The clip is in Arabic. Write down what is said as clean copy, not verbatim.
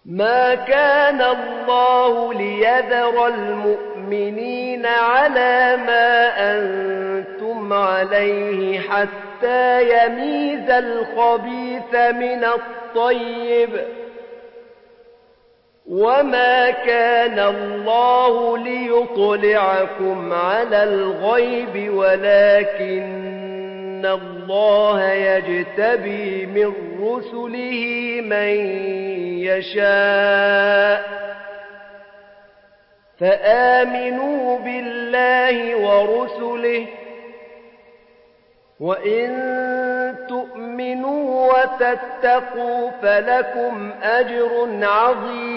ما كان الله ليذر المؤمنين على ما أنتم عليه حتى يميز الخبيث من الطيب وما كان الله ليطلعكم على الغيب ولكن الله يجتبي من رسله من يشاء فآمنوا بالله ورسله وإن تؤمنوا وتتقوا فلكم أجر عظيم